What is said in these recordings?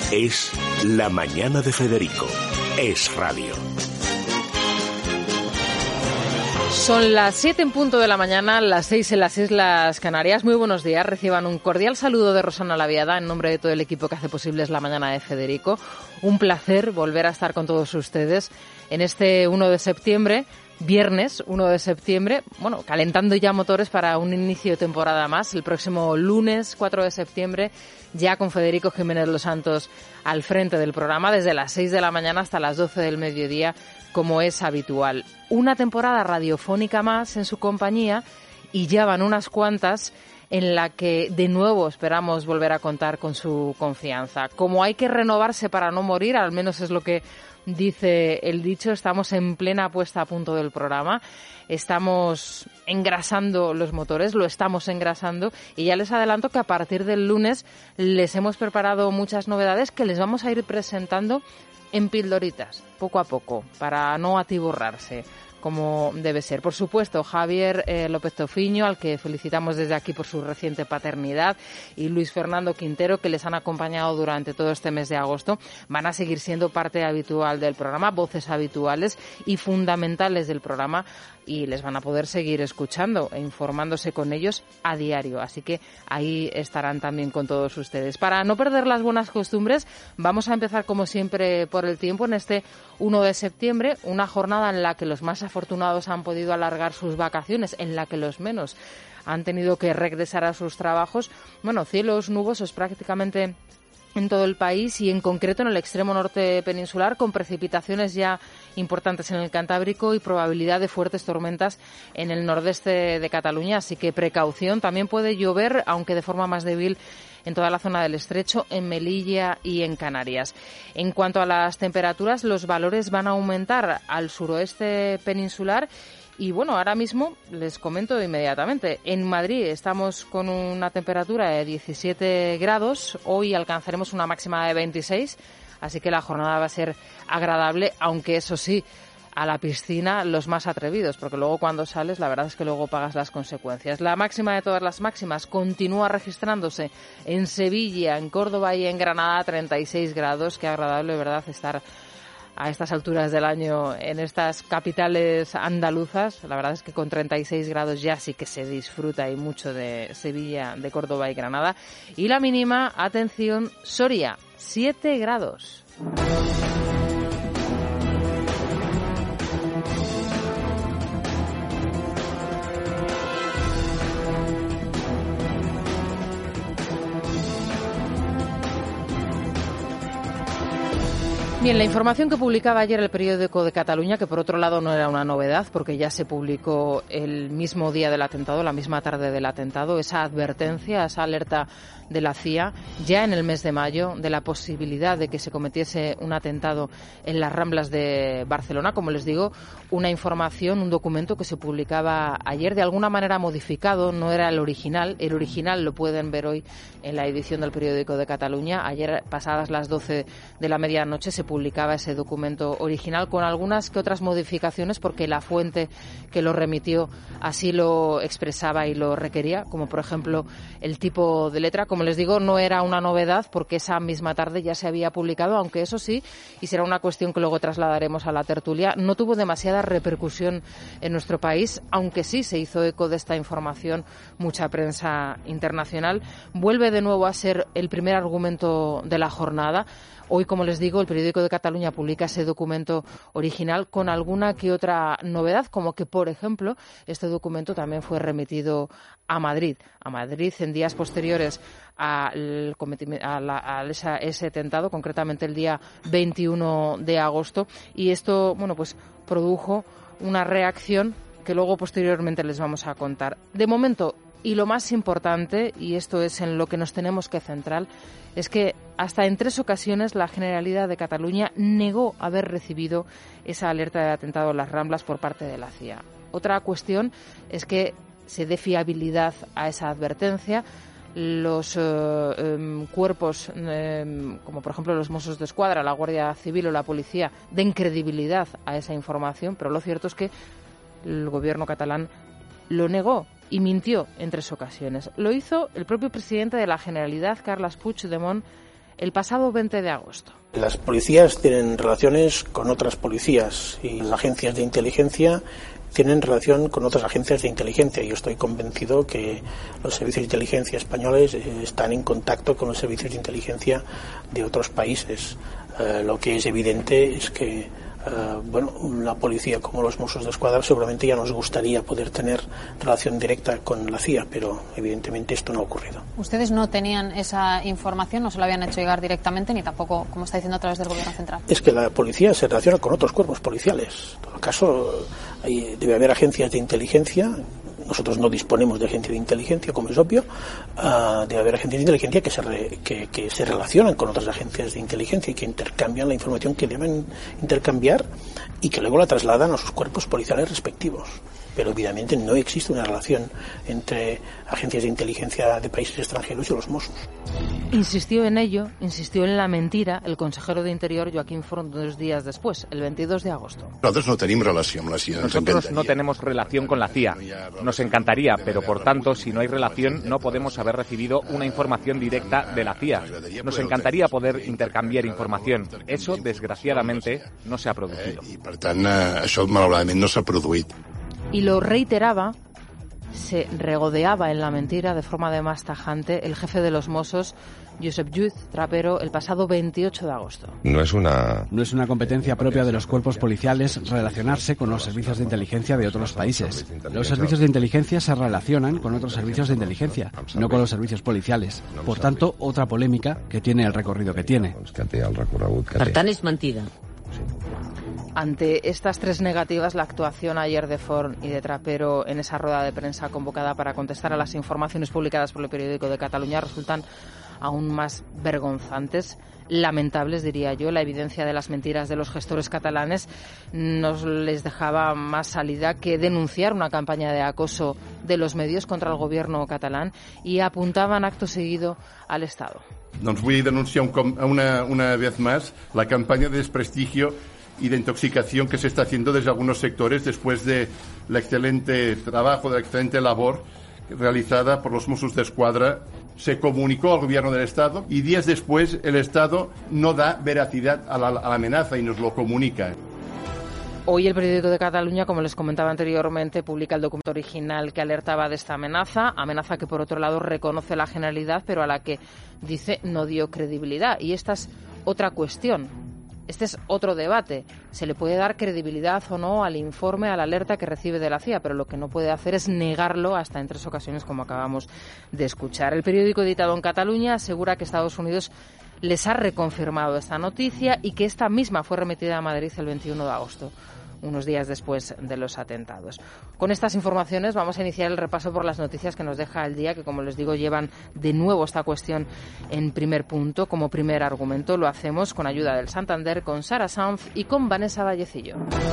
Es La Mañana de Federico. Es radio. Son las 7 en punto de la mañana, las 6 en las Islas Canarias. Muy buenos días. Reciban un cordial saludo de Rosana Laviada en nombre de todo el equipo que hace posible Es La Mañana de Federico. Un placer volver a estar con todos ustedes en este 1 de septiembre. Viernes 1 de septiembre, bueno, calentando ya motores para un inicio de temporada más. El próximo lunes 4 de septiembre, ya con Federico Jiménez Los Santos al frente del programa, desde las 6 de la mañana hasta las 12 del mediodía, como es habitual. Una temporada radiofónica más en su compañía y ya van unas cuantas en la que de nuevo esperamos volver a contar con su confianza. Como hay que renovarse para no morir, al menos es lo que dice el dicho, estamos en plena puesta a punto del programa, estamos engrasando los motores, lo estamos engrasando y ya les adelanto que a partir del lunes les hemos preparado muchas novedades que les vamos a ir presentando en pildoritas, poco a poco, para no atiborrarse, como debe ser. Por supuesto, Javier López Tofiño, al que felicitamos desde aquí por su reciente paternidad, y Luis Fernando Quintero, que les han acompañado durante todo este mes de agosto, van a seguir siendo parte habitual del programa, voces habituales y fundamentales del programa, y les van a poder seguir escuchando e informándose con ellos a diario. Así que ahí estarán también con todos ustedes. Para no perder las buenas costumbres, vamos a empezar como siempre por el tiempo en este 1 de septiembre, una jornada en la que los más afortunados han podido alargar sus vacaciones, en la que los menos han tenido que regresar a sus trabajos. Bueno, cielos nubosos prácticamente en todo el país y en concreto en el extremo norte peninsular, con precipitaciones ya importantes en el Cantábrico y probabilidad de fuertes tormentas en el nordeste de Cataluña. Así que precaución, también puede llover, aunque de forma más débil, en toda la zona del Estrecho, en Melilla y en Canarias. En cuanto a las temperaturas, los valores van a aumentar al suroeste peninsular. Y bueno, ahora mismo les comento inmediatamente. En Madrid estamos con una temperatura de 17 grados. Hoy alcanzaremos una máxima de 26, así que la jornada va a ser agradable, aunque eso sí, a la piscina los más atrevidos, porque luego cuando sales la verdad es que luego pagas las consecuencias. La máxima de todas las máximas continúa registrándose en Sevilla, en Córdoba y en Granada, 36 grados. Qué agradable, ¿verdad?, estar a estas alturas del año en estas capitales andaluzas. La verdad es que con 36 grados ya sí que se disfruta y mucho de Sevilla, de Córdoba y Granada. Y la mínima, atención, Soria, 7 grados. Bien, la información que publicaba ayer el periódico de Cataluña, que por otro lado no era una novedad, porque ya se publicó el mismo día del atentado, la misma tarde del atentado, esa advertencia, esa alerta de la CIA, ya en el mes de mayo, de la posibilidad de que se cometiese un atentado en las Ramblas de Barcelona. Como les digo, una información, un documento que se publicaba ayer, de alguna manera modificado, no era el original lo pueden ver hoy en la edición del periódico de Cataluña. Ayer, pasadas las 12 de la medianoche, se publicaba ese documento original con algunas que otras modificaciones, porque la fuente que lo remitió así lo expresaba y lo requería, como por ejemplo el tipo de letra. Como les digo, no era una novedad porque esa misma tarde ya se había publicado, aunque eso sí, y será una cuestión que luego trasladaremos a la tertulia, no tuvo demasiada repercusión en nuestro país, aunque sí se hizo eco de esta información mucha prensa internacional. Vuelve de nuevo a ser el primer argumento de la jornada. Hoy, como les digo, el periódico de Cataluña publica ese documento original con alguna que otra novedad, como que, por ejemplo, este documento también fue remitido a Madrid en días posteriores a ese atentado, concretamente el día 21 de agosto, y esto, bueno, pues produjo una reacción que luego posteriormente les vamos a contar. De momento, y lo más importante, y esto es en lo que nos tenemos que centrar, es que hasta en 3 ocasiones la Generalidad de Cataluña negó haber recibido esa alerta de atentado en las Ramblas por parte de la CIA. Otra cuestión es que se dé fiabilidad a esa advertencia. Los cuerpos, como por ejemplo los Mossos d'Esquadra, la Guardia Civil o la Policía, den credibilidad a esa información, pero lo cierto es que el gobierno catalán lo negó y mintió en 3 ocasiones. Lo hizo el propio presidente de la Generalitat, Carles Puigdemont, el pasado 20 de agosto. Las policías tienen relaciones con otras policías y las agencias de inteligencia tienen relación con otras agencias de inteligencia. Yo estoy convencido que los servicios de inteligencia españoles están en contacto con los servicios de inteligencia de otros países. Lo que es evidente es que la policía como los Mossos d'Esquadra seguramente ya nos gustaría poder tener relación directa con la CIA, pero evidentemente esto no ha ocurrido. ¿Ustedes no tenían esa información, no se la habían hecho llegar directamente, ni tampoco, como está diciendo, a través del Gobierno Central? Es que la policía se relaciona con otros cuerpos policiales. En todo caso, debe haber agencias de inteligencia. Nosotros no disponemos de agencias de inteligencia, como es obvio. Debe haber agencias de inteligencia que se relacionan con otras agencias de inteligencia y que intercambian la información que deben intercambiar y que luego la trasladan a sus cuerpos policiales respectivos. Pero evidentemente no existe una relación entre agencias de inteligencia de países extranjeros y los Mossos. Insistió en ello, insistió en la mentira el consejero de Interior Joaquín Forn 2 días después, el 22 de agosto. Nosotros no tenemos relación con la CIA. Nosotros no tenemos relación con la CIA. Nos encantaría, pero por tanto, si no hay relación, no podemos haber recibido una información directa de la CIA. Nos encantaría poder intercambiar información. Eso, desgraciadamente, no se ha producido. I, per tant, això, malauradament, no s'ha produït. Y lo reiteraba, se regodeaba en la mentira de forma además tajante el jefe de los Mossos, Josep Lluís Trapero, el pasado 28 de agosto. No es una competencia propia de los cuerpos policiales relacionarse con los servicios de inteligencia de otros países. Los servicios de inteligencia se relacionan con otros servicios de inteligencia, no con los servicios policiales. Por tanto, otra polémica que tiene el recorrido que tiene. Per tant, és mentida. Ante estas tres negativas, la actuación ayer de Forn y de Trapero en esa rueda de prensa convocada para contestar a las informaciones publicadas por el Periódico de Cataluña resultan aún más vergonzantes, lamentables, diría yo. La evidencia de las mentiras de los gestores catalanes no les dejaba más salida que denunciar una campaña de acoso de los medios contra el gobierno catalán y apuntaban acto seguido al Estado. Doncs vull denunciar una vez más la campaña de desprestigio y de intoxicación que se está haciendo desde algunos sectores después del excelente trabajo, de la excelente labor realizada por los Mossos d'Esquadra. Se comunicó al gobierno del Estado y días después el Estado no da veracidad a la amenaza y nos lo comunica. Hoy el Periódico de Cataluña, como les comentaba anteriormente, publica el documento original que alertaba de esta amenaza que por otro lado reconoce la generalidad, pero a la que dice no dio credibilidad. Y esta es otra cuestión. Este es otro debate. Se le puede dar credibilidad o no al informe, a la alerta que recibe de la CIA, pero lo que no puede hacer es negarlo hasta en 3 ocasiones, como acabamos de escuchar. El periódico editado en Cataluña asegura que Estados Unidos les ha reconfirmado esta noticia y que esta misma fue remitida a Madrid el 21 de agosto. Unos días después de los atentados. Con estas informaciones vamos a iniciar el repaso por las noticias que nos deja el día, que como les digo llevan de nuevo esta cuestión en primer punto, como primer argumento. Lo hacemos con ayuda del Santander, con Sara Sanz y con Vanessa Vallecillo.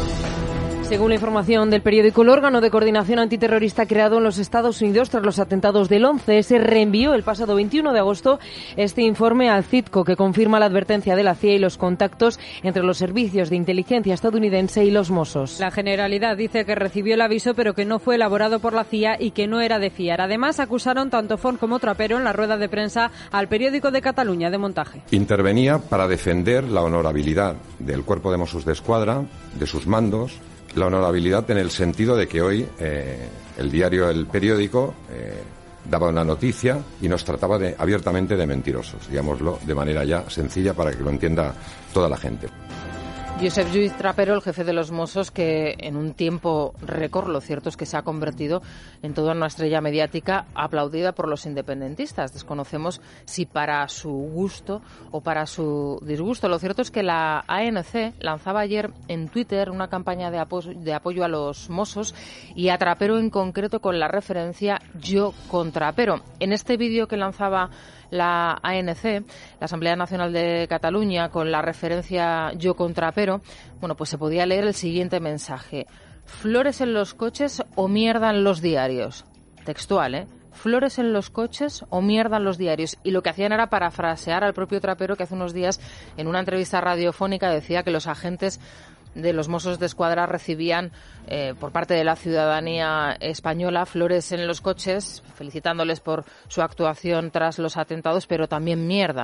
Según la información del periódico, el órgano de coordinación antiterrorista creado en los Estados Unidos tras los atentados del 11S reenvió el pasado 21 de agosto este informe al CITCO, que confirma la advertencia de la CIA y los contactos entre los servicios de inteligencia estadounidense y los Mossos. La Generalidad dice que recibió el aviso, pero que no fue elaborado por la CIA y que no era de fiar. Además, acusaron tanto Forn como Trapero en la rueda de prensa al Periódico de Cataluña de montaje. Intervenía para defender la honorabilidad del Cuerpo de Mossos d'Esquadra, de sus mandos, la honorabilidad en el sentido de que hoy el diario El Periódico daba una noticia y nos trataba abiertamente de mentirosos, digámoslo de manera ya sencilla para que lo entienda toda la gente. Josep Lluís Trapero, el jefe de los Mossos, que en un tiempo récord, lo cierto es que se ha convertido en toda una estrella mediática aplaudida por los independentistas. Desconocemos si para su gusto o para su disgusto. Lo cierto es que la ANC lanzaba ayer en Twitter una campaña de apoyo a los Mossos y a Trapero en concreto con la referencia Yo con Trapero. En este vídeo que lanzaba la ANC, la Asamblea Nacional de Cataluña, con la referencia Yo con Trapero, bueno, pues se podía leer el siguiente mensaje: flores en los coches o mierda en los diarios. Textual, ¿eh? Flores en los coches o mierda en los diarios. Y lo que hacían era parafrasear al propio Trapero, que hace unos días en una entrevista radiofónica decía que los agentes de los Mossos d'Esquadra recibían por parte de la ciudadanía española flores en los coches, felicitándoles por su actuación tras los atentados, pero también mierda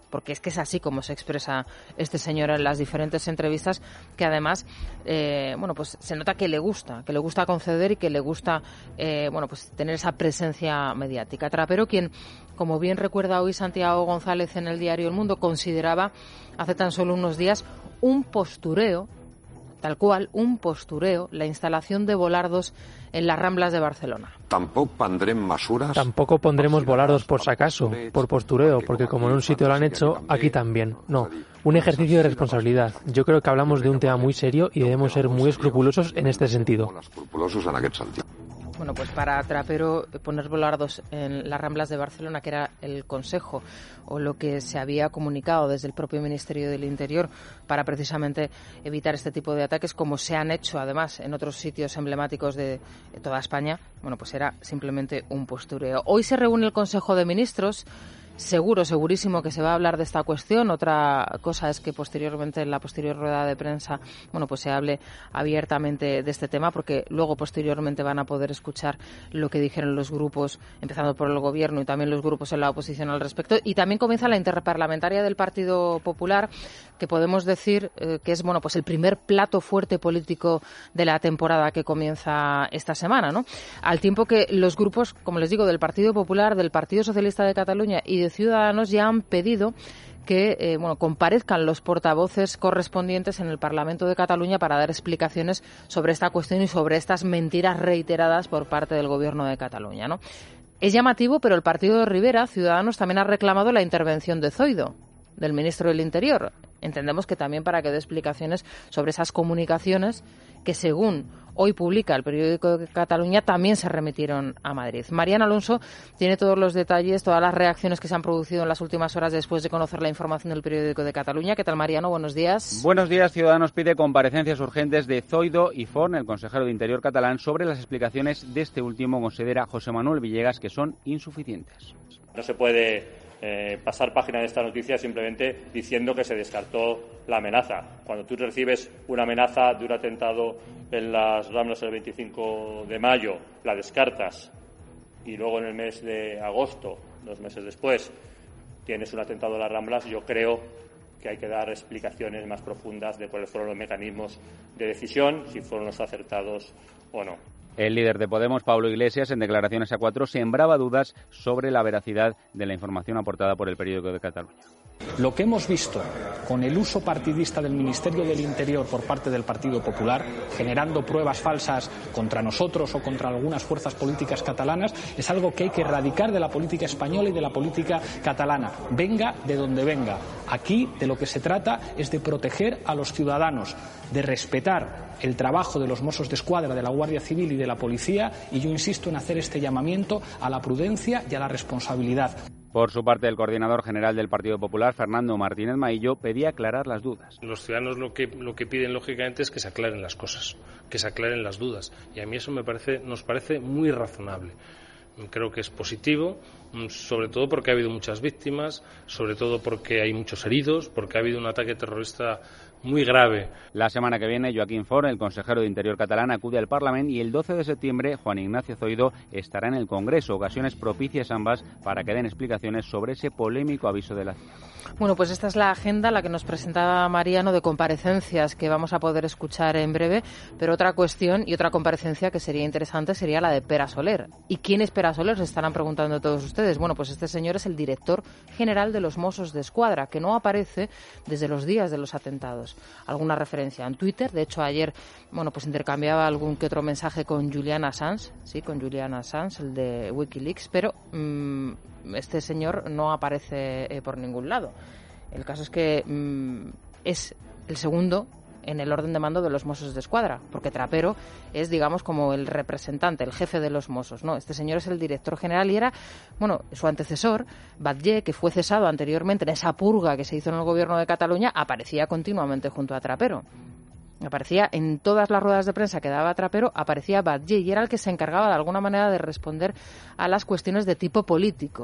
porque es que es así como se expresa este señor en las diferentes entrevistas, que además, pues se nota que le gusta conceder y que le gusta, pues tener esa presencia mediática. Trapero, quien, como bien recuerda hoy Santiago González en el diario El Mundo, consideraba hace tan solo unos días un postureo, tal cual, un postureo, la instalación de volardos en las Ramblas de Barcelona. Tampoco pondremos volardos por si acaso, por postureo, porque como en un sitio lo han hecho, aquí también. No, un ejercicio de responsabilidad. Yo creo que hablamos de un tema muy serio y debemos ser muy escrupulosos en este sentido. Bueno, pues para Trapero poner volardos en las Ramblas de Barcelona, que era el consejo o lo que se había comunicado desde el propio Ministerio del Interior para precisamente evitar este tipo de ataques, como se han hecho además en otros sitios emblemáticos de toda España, pues era simplemente un postureo. Hoy se reúne el Consejo de Ministros. Segurísimo que se va a hablar de esta cuestión. Otra cosa es que posteriormente, en la posterior rueda de prensa, pues se hable abiertamente de este tema, porque luego posteriormente van a poder escuchar lo que dijeron los grupos, empezando por el Gobierno y también los grupos en la oposición al respecto. Y también comienza la interparlamentaria del Partido Popular, que podemos decir que es, pues el primer plato fuerte político de la temporada que comienza esta semana, ¿no? Al tiempo que los grupos, como les digo, del Partido Popular, del Partido Socialista de Cataluña y de Ciudadanos ya han pedido que comparezcan los portavoces correspondientes en el Parlamento de Cataluña para dar explicaciones sobre esta cuestión y sobre estas mentiras reiteradas por parte del Gobierno de Cataluña, ¿no? Es llamativo, pero el partido de Rivera, Ciudadanos, también ha reclamado la intervención de Zoido, del ministro del Interior. Entendemos que también para que dé explicaciones sobre esas comunicaciones que, según hoy publica el periódico de Cataluña, también se remitieron a Madrid. Mariano Alonso tiene todos los detalles, todas las reacciones que se han producido en las últimas horas después de conocer la información del periódico de Cataluña. ¿Qué tal, Mariano? Buenos días. Buenos días. Ciudadanos pide comparecencias urgentes de Zoido y Forn, el consejero de Interior catalán, sobre las explicaciones de este último. Considera José Manuel Villegas que son insuficientes. No se puede pasar página de esta noticia simplemente diciendo que se descartó la amenaza. Cuando tú recibes una amenaza de un atentado en las Ramblas el 25 de mayo, la descartas y luego en el mes de agosto, 2 meses después, tienes un atentado en las Ramblas, yo creo que hay que dar explicaciones más profundas de cuáles fueron los mecanismos de decisión, si fueron los acertados o no. El líder de Podemos, Pablo Iglesias, en declaraciones a 4, sembraba dudas sobre la veracidad de la información aportada por el periódico de Cataluña. Lo que hemos visto con el uso partidista del Ministerio del Interior por parte del Partido Popular, generando pruebas falsas contra nosotros o contra algunas fuerzas políticas catalanas, es algo que hay que erradicar de la política española y de la política catalana. Venga de donde venga. Aquí de lo que se trata es de proteger a los ciudadanos, de respetar el trabajo de los Mossos d'Esquadra, de la Guardia Civil y de la Policía, y yo insisto en hacer este llamamiento a la prudencia y a la responsabilidad. Por su parte, el coordinador general del Partido Popular, Fernando Martínez Maillo, pedía aclarar las dudas. Los ciudadanos lo que piden, lógicamente, es que se aclaren las cosas, que se aclaren las dudas. Y a mí eso nos parece muy razonable. Creo que es positivo, sobre todo porque ha habido muchas víctimas, sobre todo porque hay muchos heridos, porque ha habido un ataque terrorista muy grave. La semana que viene, Joaquín Forn, el consejero de Interior catalán, acude al Parlamento y el 12 de septiembre Juan Ignacio Zoido estará en el Congreso. Ocasiones propicias ambas para que den explicaciones sobre ese polémico aviso de la CIA. Bueno, pues esta es la agenda, la que nos presentaba Mariano, de comparecencias que vamos a poder escuchar en breve, pero otra cuestión y otra comparecencia que sería interesante sería la de Pere Soler. ¿Y quién es Pere Soler? Se estarán preguntando todos ustedes. Bueno, pues este señor es el director general de los Mossos d'Esquadra, que no aparece desde los días de los atentados. Alguna referencia en Twitter, de hecho ayer, pues intercambiaba algún que otro mensaje con Julian Assange, sí, con Julian Assange, el de Wikileaks, pero este señor no aparece por ningún lado. El caso es que es el segundo en el orden de mando de los Mossos d'Esquadra, porque Trapero es, digamos, como el representante, el jefe de los Mossos, ¿no? Este señor es el director general y era, su antecesor, Batlle, que fue cesado anteriormente en esa purga que se hizo en el Gobierno de Cataluña, aparecía continuamente junto a Trapero. Aparecía en todas las ruedas de prensa que daba Trapero, aparecía Batlle y era el que se encargaba de alguna manera de responder a las cuestiones de tipo político,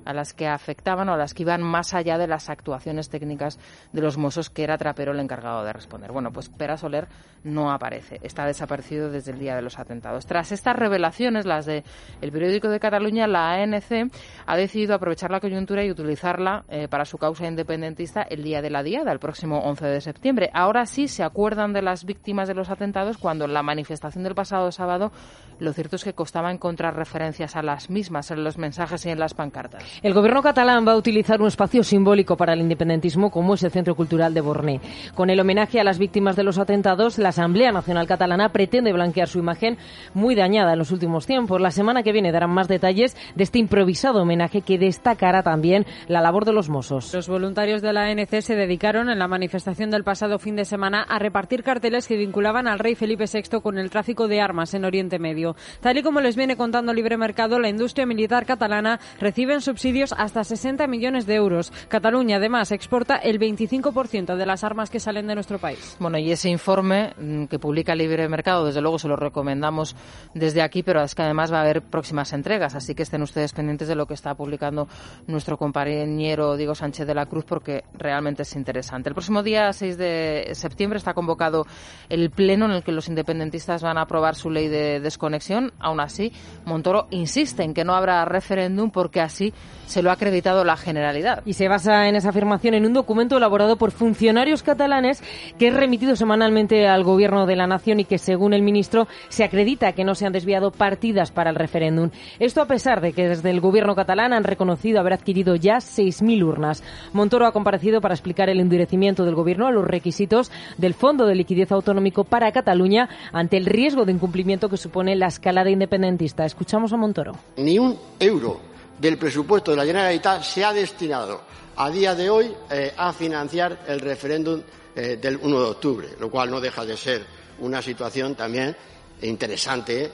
a las que afectaban o a las que iban más allá de las actuaciones técnicas de los Mossos, que era Trapero el encargado de responder. Bueno, pues Pere Soler no aparece, está desaparecido desde el día de los atentados. Tras estas revelaciones, las de El Periódico de Cataluña, la ANC ha decidido aprovechar la coyuntura y utilizarla para su causa independentista el día de la Diada, el próximo 11 de septiembre. Ahora sí se acuerdan de las víctimas de los atentados, cuando en la manifestación del pasado sábado lo cierto es que costaba encontrar referencias a las mismas en los mensajes y en las pancartas. El gobierno catalán va a utilizar un espacio simbólico para el independentismo como es el Centro Cultural de Borné. Con el homenaje a las víctimas de los atentados, la Asamblea Nacional Catalana pretende blanquear su imagen muy dañada en los últimos tiempos. La semana que viene darán más detalles de este improvisado homenaje que destacará también la labor de los Mossos. Los voluntarios de la ANC se dedicaron en la manifestación del pasado fin de semana a repartir carteles que vinculaban al rey Felipe VI con el tráfico de armas en Oriente Medio. Tal y como les viene contando Libre Mercado, la industria militar catalana recibe en subsidios hasta 60 millones de euros. Cataluña, además, exporta el 25% de las armas que salen de nuestro país. Bueno, y ese informe que publica Libre Mercado, desde luego se lo recomendamos desde aquí, pero es que además va a haber próximas entregas, así que estén ustedes pendientes de lo que está publicando nuestro compañero Diego Sánchez de la Cruz, porque realmente es interesante. El próximo día 6 de septiembre está convocado el pleno en el que los independentistas van a aprobar su ley de desconexión. Aún así, Montoro insiste en que no habrá referéndum porque así se lo ha acreditado la Generalidad. Y se basa en esa afirmación en un documento elaborado por funcionarios catalanes que es remitido semanalmente al Gobierno de la Nación y que, según el ministro, se acredita que no se han desviado partidas para el referéndum. Esto a pesar de que desde el Gobierno catalán han reconocido haber adquirido ya 6.000 urnas. Montoro ha comparecido para explicar el endurecimiento del Gobierno a los requisitos del Fondo de Liquidez Autonómico para Cataluña ante el riesgo de incumplimiento que supone la escalada independentista. Escuchamos a Montoro. Ni un euro del presupuesto de la Generalitat se ha destinado a día de hoy a financiar el referéndum del 1 de octubre, lo cual no deja de ser una situación también interesante,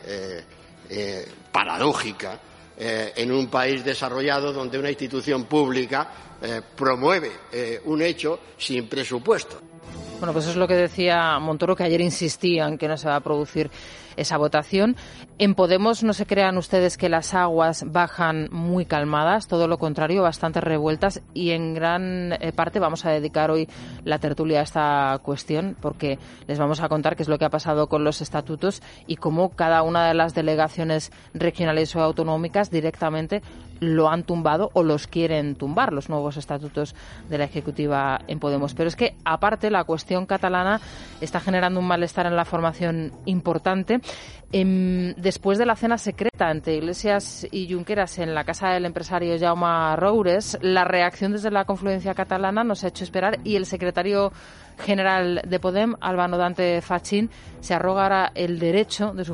paradójica, en un país desarrollado donde una institución pública promueve un hecho sin presupuesto. Bueno, pues eso es lo que decía Montoro, que ayer insistía en que no se va a producir esa votación. En Podemos no se crean ustedes que las aguas bajan muy calmadas, todo lo contrario, bastante revueltas, y en gran parte vamos a dedicar hoy la tertulia a esta cuestión, porque les vamos a contar qué es lo que ha pasado con los estatutos y cómo cada una de las delegaciones regionales o autonómicas directamente lo han tumbado o los quieren tumbar, los nuevos estatutos de la Ejecutiva en Podemos. Pero es que, aparte, la cuestión catalana está generando un malestar en la formación importante. Después de la cena secreta entre Iglesias y Junqueras en la casa del empresario Jaume Roures, la reacción desde la confluencia catalana nos ha hecho esperar, y el secretario general de Podem, Albano Dante Fachín, se arroga ahora el derecho de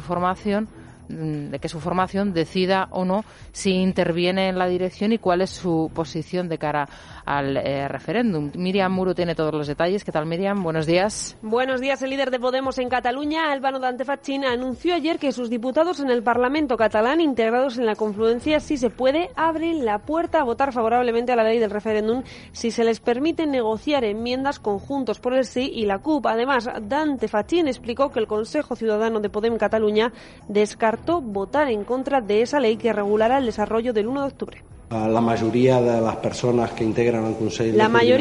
que su formación decida o no si interviene en la dirección y cuál es su posición de cara al referéndum. Miriam Muro tiene todos los detalles. ¿Qué tal, Miriam? Buenos días. Buenos días. El líder de Podemos en Cataluña, Albano Dante Fachín, anunció ayer que sus diputados en el Parlamento catalán, integrados en la confluencia Si se puede, abren la puerta a votar favorablemente a la ley del referéndum si se les permite negociar enmiendas con Juntos por el Sí y la CUP. Además, Dante Fachín explicó que el Consejo Ciudadano de Podem Cataluña descartó votar en contra de esa ley que regulará el desarrollo del 1 de octubre. La mayoría de las personas que integran el Consejo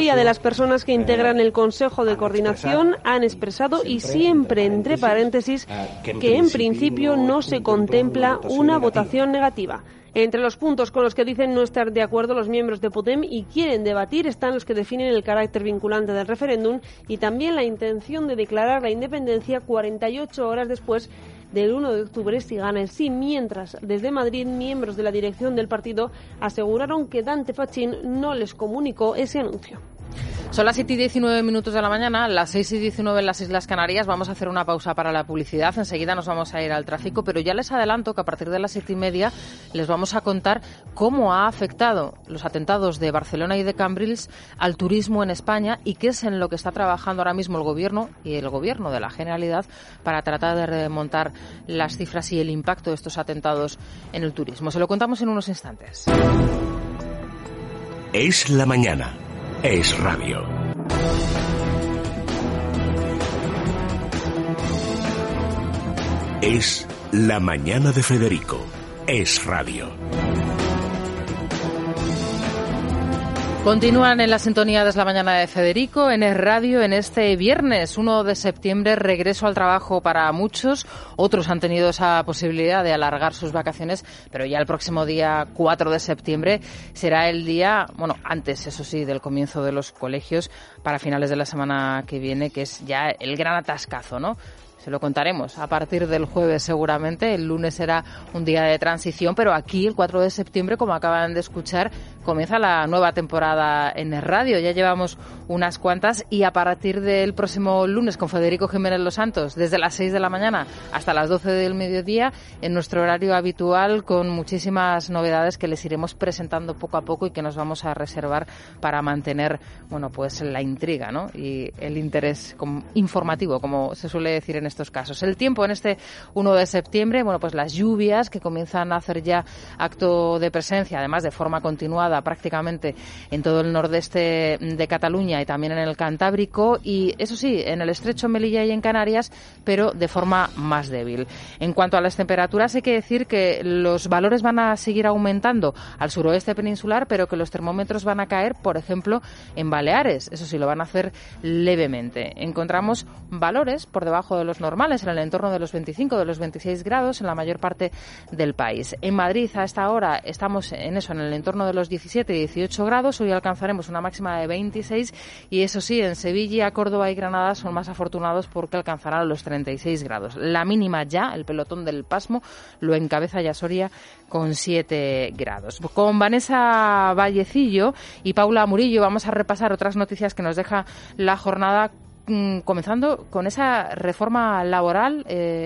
el Consejo de Coordinación han expresado, y siempre entre paréntesis, que en principio no se contempla una votación negativa. Entre los puntos con los que dicen no estar de acuerdo los miembros de Podem y quieren debatir están los que definen el carácter vinculante del referéndum y también la intención de declarar la independencia 48 horas después del 1 de octubre si gana el sí, mientras desde Madrid miembros de la dirección del partido aseguraron que Dante Fachín no les comunicó ese anuncio. Son las 7:19 de la mañana, las 6:19 en las Islas Canarias. Vamos a hacer una pausa para la publicidad. Enseguida nos vamos a ir al tráfico, pero ya les adelanto que a partir de las 7:30 les vamos a contar cómo ha afectado los atentados de Barcelona y de Cambrils al turismo en España y qué es en lo que está trabajando ahora mismo el Gobierno y el Gobierno de la Generalidad para tratar de remontar las cifras y el impacto de estos atentados en el turismo. Se lo contamos en unos instantes. Es la mañana. Es radio. Es la mañana de Federico. Es radio. Continúan en la sintonía de la mañana de Federico, en Es Radio, en este viernes 1 de septiembre, regreso al trabajo para muchos. Otros han tenido esa posibilidad de alargar sus vacaciones, pero ya el próximo día 4 de septiembre será el día, bueno, antes, eso sí, del comienzo de los colegios para finales de la semana que viene, que es ya el gran atascazo, ¿no? Se lo contaremos a partir del jueves seguramente. El lunes será un día de transición, pero aquí el 4 de septiembre, como acaban de escuchar, comienza la nueva temporada en el radio. Ya llevamos unas cuantas y a partir del próximo lunes con Federico Jiménez Los Santos, desde las 6 de la mañana hasta las 12 del mediodía, en nuestro horario habitual, con muchísimas novedades que les iremos presentando poco a poco y que nos vamos a reservar para mantener, bueno, pues la intriga, ¿no? Y el interés informativo, como se suele decir en estos casos. El tiempo en este 1 de septiembre, bueno, pues las lluvias que comienzan a hacer ya acto de presencia, además de forma continuada prácticamente en todo el nordeste de Cataluña y también en el Cantábrico, y eso sí, en el estrecho Melilla y en Canarias, pero de forma más débil. En cuanto a las temperaturas, hay que decir que los valores van a seguir aumentando al suroeste peninsular, pero que los termómetros van a caer, por ejemplo, en Baleares. Eso sí, lo van a hacer levemente. Encontramos valores por debajo de los normales, en el entorno de los 25, de los 26 grados en la mayor parte del país. En Madrid, a esta hora, estamos en eso, en el entorno de los 17 y 18 grados. Hoy alcanzaremos una máxima de 26 y eso sí, en Sevilla, Córdoba y Granada son más afortunados porque alcanzarán los 36 grados. La mínima ya, el pelotón del pasmo, lo encabeza ya Soria con 7 grados. Con Vanessa Vallecillo y Paula Murillo vamos a repasar otras noticias que nos deja la jornada, comenzando con esa reforma laboral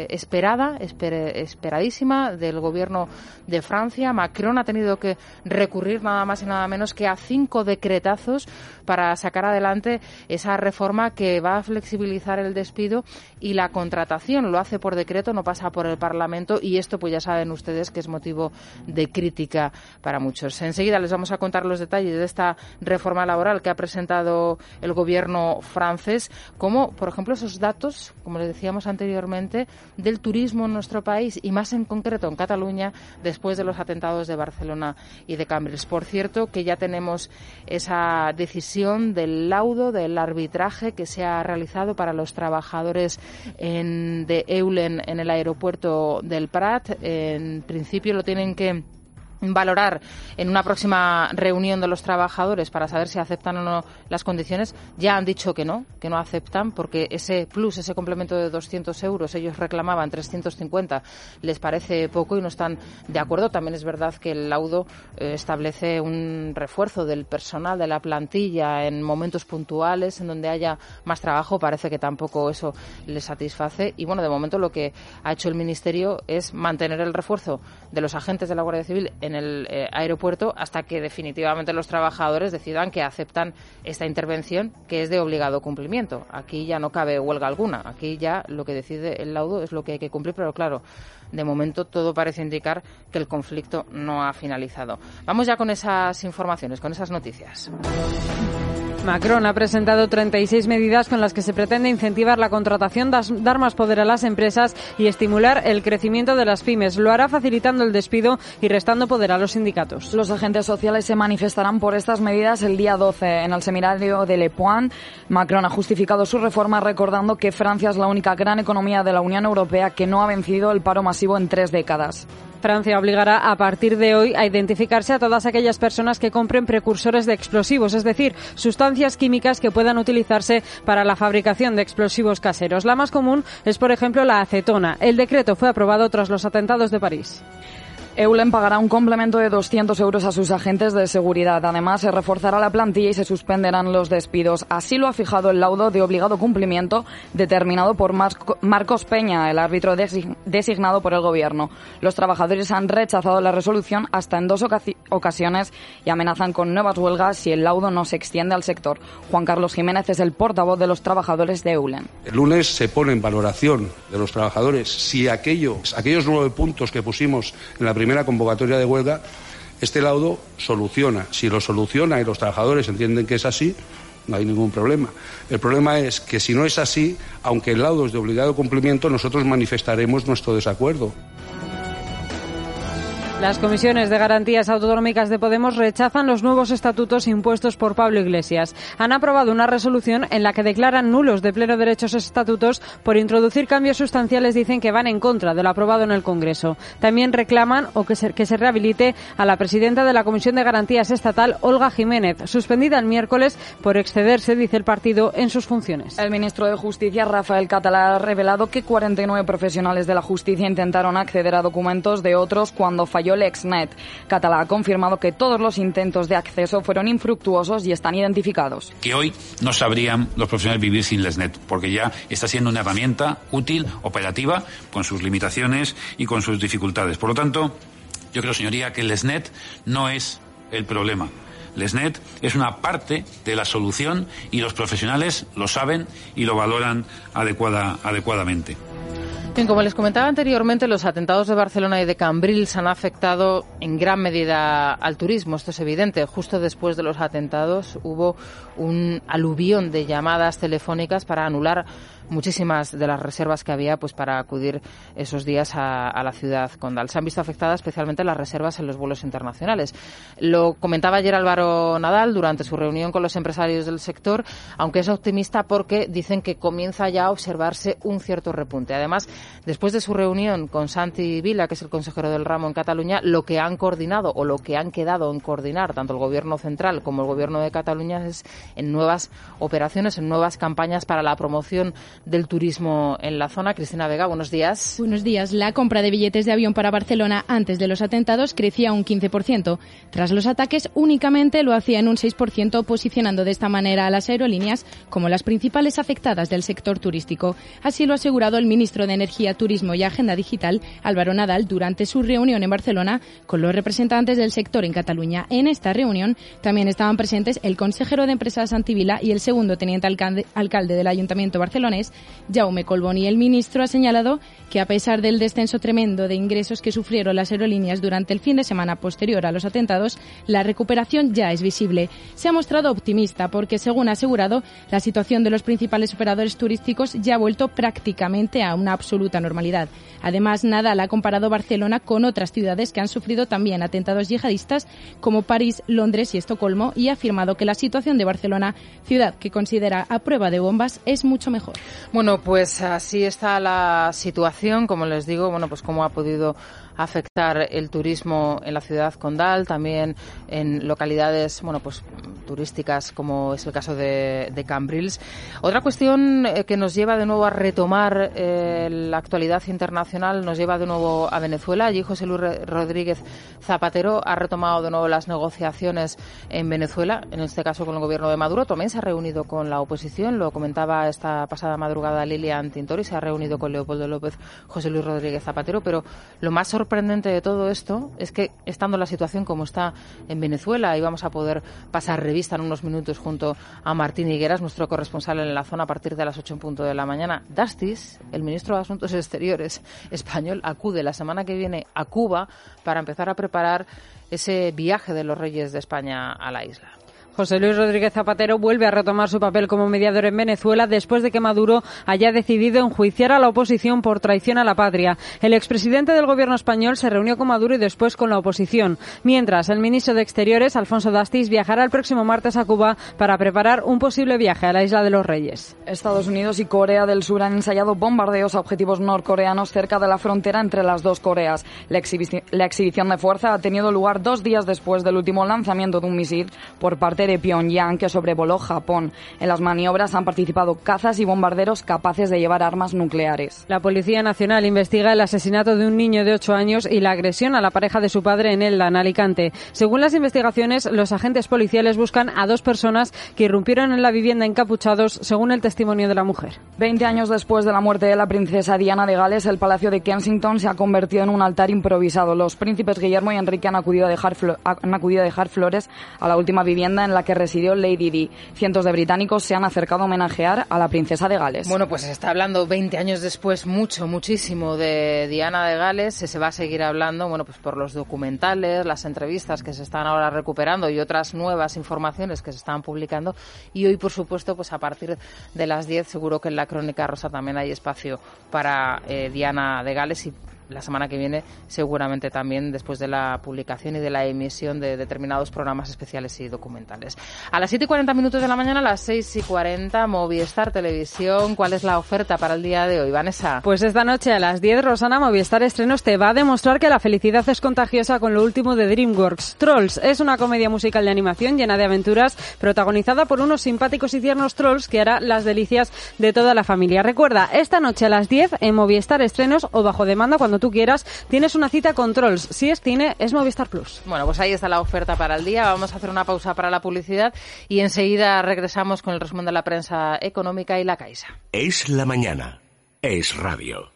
esperadísima del gobierno de Francia. Macron ha tenido que recurrir nada más y nada menos que a 5 decretazos para sacar adelante esa reforma que va a flexibilizar el despido y la contratación. Lo hace por decreto, no pasa por el Parlamento, y esto pues ya saben ustedes que es motivo de crítica para muchos. Enseguida les vamos a contar los detalles de esta reforma laboral que ha presentado el gobierno francés, como por ejemplo esos datos, como les decíamos anteriormente, del turismo en nuestro país y más en concreto en Cataluña después de los atentados de Barcelona y de Cambrils. Por cierto, que ya tenemos esa decisión del laudo del arbitraje que se ha realizado para los trabajadores de Eulen en el aeropuerto del Prat. En principio lo tienen que valorar en una próxima reunión de los trabajadores para saber si aceptan o no las condiciones. Ya han dicho que no aceptan, porque ese plus, ese complemento de 200 euros, ellos reclamaban 350, les parece poco y no están de acuerdo. También es verdad que el laudo establece un refuerzo del personal de la plantilla en momentos puntuales en donde haya más trabajo. Parece que tampoco eso les satisface y bueno, de momento lo que ha hecho el Ministerio es mantener el refuerzo de los agentes de la Guardia Civil en el aeropuerto hasta que definitivamente los trabajadores decidan que aceptan esta intervención, que es de obligado cumplimiento. Aquí ya no cabe huelga alguna, aquí ya lo que decide el laudo es lo que hay que cumplir, pero claro, de momento todo parece indicar que el conflicto no ha finalizado. Vamos ya con esas informaciones, con esas noticias. Macron ha presentado 36 medidas con las que se pretende incentivar la contratación, dar más poder a las empresas y estimular el crecimiento de las pymes. Lo hará facilitando el despido y restando poder a los sindicatos. Los agentes sociales se manifestarán por estas medidas el día 12 en el seminario de Le Point. Macron ha justificado su reforma recordando que Francia es la única gran economía de la Unión Europea que no ha vencido el paro masivo en 3 décadas. Francia obligará a partir de hoy a identificarse a todas aquellas personas que compren precursores de explosivos, es decir, sustancias químicas que puedan utilizarse para la fabricación de explosivos caseros. La más común es, por ejemplo, la acetona. El decreto fue aprobado tras los atentados de París. Eulen pagará un complemento de 200 euros a sus agentes de seguridad. Además, se reforzará la plantilla y se suspenderán los despidos. Así lo ha fijado el laudo de obligado cumplimiento determinado por Marcos Peña, el árbitro designado por el Gobierno. Los trabajadores han rechazado la resolución hasta en 2 ocasiones y amenazan con nuevas huelgas si el laudo no se extiende al sector. Juan Carlos Jiménez es el portavoz de los trabajadores de Eulen. El lunes se pone en valoración de los trabajadores si aquellos 9 puntos que pusimos en la primera convocatoria de huelga, este laudo soluciona. Si lo soluciona y los trabajadores entienden que es así, no hay ningún problema. El problema es que si no es así, aunque el laudo es de obligado cumplimiento, nosotros manifestaremos nuestro desacuerdo. Las comisiones de garantías autonómicas de Podemos rechazan los nuevos estatutos impuestos por Pablo Iglesias. Han aprobado una resolución en la que declaran nulos de pleno derecho esos estatutos por introducir cambios sustanciales, dicen que van en contra de lo aprobado en el Congreso. También reclaman que se rehabilite a la presidenta de la Comisión de Garantías Estatal, Olga Jiménez, suspendida el miércoles por excederse, dice el partido, en sus funciones. El ministro de Justicia, Rafael Català, ha revelado que 49 profesionales de la justicia intentaron acceder a documentos de otros cuando falló el Exnet. Català ha confirmado que todos los intentos de acceso fueron infructuosos y están identificados. Que hoy no sabrían los profesionales vivir sin el Exnet, porque ya está siendo una herramienta útil, operativa, con sus limitaciones y con sus dificultades. Por lo tanto, yo creo, señoría, que el Exnet no es el problema. El Exnet es una parte de la solución y los profesionales lo saben y lo valoran adecuadamente. Bien, como les comentaba anteriormente, los atentados de Barcelona y de Cambrils han afectado en gran medida al turismo. Esto es evidente. Justo después de los atentados hubo un aluvión de llamadas telefónicas para anular muchísimas de las reservas que había pues para acudir esos días a la ciudad condal. Se han visto afectadas especialmente las reservas en los vuelos internacionales. Lo comentaba ayer Álvaro Nadal durante su reunión con los empresarios del sector, aunque es optimista porque dicen que comienza ya a observarse un cierto repunte. Además, después de su reunión con Santi Vila, que es el consejero del ramo en Cataluña, lo que han coordinado o lo que han quedado en coordinar tanto el Gobierno central como el Gobierno de Cataluña es en nuevas operaciones, en nuevas campañas para la promoción del turismo en la zona. Cristina Vega, buenos días. Buenos días. La compra de billetes de avión para Barcelona antes de los atentados crecía un 15%. Tras los ataques, únicamente lo hacía en un 6%, posicionando de esta manera a las aerolíneas como las principales afectadas del sector turístico. Así lo ha asegurado el ministro de Energía, Turismo y Agenda Digital, Álvaro Nadal, durante su reunión en Barcelona con los representantes del sector en Cataluña. En esta reunión también estaban presentes el consejero de Empresa Santi Vila y el segundo teniente alcalde del Ayuntamiento barcelonés, Jaume Colboni. El ministro ha señalado que a pesar del descenso tremendo de ingresos que sufrieron las aerolíneas durante el fin de semana posterior a los atentados, la recuperación ya es visible. Se ha mostrado optimista porque, según ha asegurado, la situación de los principales operadores turísticos ya ha vuelto prácticamente a una absoluta normalidad. Además, Nadal ha comparado Barcelona con otras ciudades que han sufrido también atentados yihadistas como París, Londres y Estocolmo, y ha afirmado que la situación de Barcelona, ciudad que considera a prueba de bombas, es mucho mejor. Bueno, pues así está la situación. Como les digo, bueno, pues cómo ha podido afectar el turismo en la ciudad condal, también en localidades, bueno, pues turísticas como es el caso de Cambrils. Otra cuestión que nos lleva de nuevo a retomar la actualidad internacional, nos lleva de nuevo a Venezuela. Allí José Luis Rodríguez Zapatero ha retomado de nuevo las negociaciones en Venezuela, en este caso con el gobierno de Maduro. También se ha reunido con la oposición, lo comentaba esta pasada madrugada Lilian Tintori, se ha reunido con Leopoldo López, José Luis Rodríguez Zapatero, pero lo más sorprendente de todo esto es que, estando la situación como está en Venezuela, y vamos a poder pasar revista en unos minutos junto a Martín Higueras, nuestro corresponsal en la zona, a partir de las 8:00 de la mañana. Dastis, el ministro de Asuntos Exteriores español, acude la semana que viene a Cuba para empezar a preparar ese viaje de los reyes de España a la isla. José Luis Rodríguez Zapatero vuelve a retomar su papel como mediador en Venezuela después de que Maduro haya decidido enjuiciar a la oposición por traición a la patria. El expresidente del gobierno español se reunió con Maduro y después con la oposición. Mientras, el ministro de Exteriores, Alfonso Dastis, viajará el próximo martes a Cuba para preparar un posible viaje a la Isla de los Reyes. Estados Unidos y Corea del Sur han ensayado bombardeos a objetivos norcoreanos cerca de la frontera entre las dos Coreas. La exhibición de fuerza ha tenido lugar 2 días después del último lanzamiento de un misil por parte de Pyongyang, que sobrevoló Japón. En las maniobras han participado cazas y bombarderos capaces de llevar armas nucleares. La Policía Nacional investiga el asesinato de un niño de 8 años y la agresión a la pareja de su padre en Elda, en Alicante. Según las investigaciones, los agentes policiales buscan a 2 personas que irrumpieron en la vivienda encapuchados, según el testimonio de la mujer. 20 años después de la muerte de la princesa Diana de Gales, el Palacio de Kensington se ha convertido en un altar improvisado. Los príncipes Guillermo y Enrique han acudido a dejar flores a la última vivienda en la que residió Lady Di. Cientos de británicos se han acercado a homenajear a la princesa de Gales. Bueno, pues se está hablando 20 años después muchísimo de Diana de Gales. Se va a seguir hablando, bueno, pues por los documentales, las entrevistas que se están ahora recuperando y otras nuevas informaciones que se están publicando. Y hoy, por supuesto, pues a partir de las 10, seguro que en la Crónica Rosa también hay espacio para Diana de Gales y la semana que viene seguramente también después de la publicación y de la emisión de determinados programas especiales y documentales. A las 7:40 de la mañana, a las 6:40, Movistar Televisión. ¿Cuál es la oferta para el día de hoy, Vanessa? Pues esta noche a las 10, Rosana, Movistar Estrenos te va a demostrar que la felicidad es contagiosa con lo último de DreamWorks. Trolls es una comedia musical de animación llena de aventuras, protagonizada por unos simpáticos y tiernos trolls que hará las delicias de toda la familia. Recuerda, esta noche a las 10 en Movistar Estrenos o bajo demanda cuando tú quieras, tienes una cita con Trolls. Si es cine, es Movistar Plus. Bueno, pues ahí está la oferta para el día. Vamos a hacer una pausa para la publicidad y enseguida regresamos con el resumen de la prensa económica y la Caixa. Es la mañana. Es radio.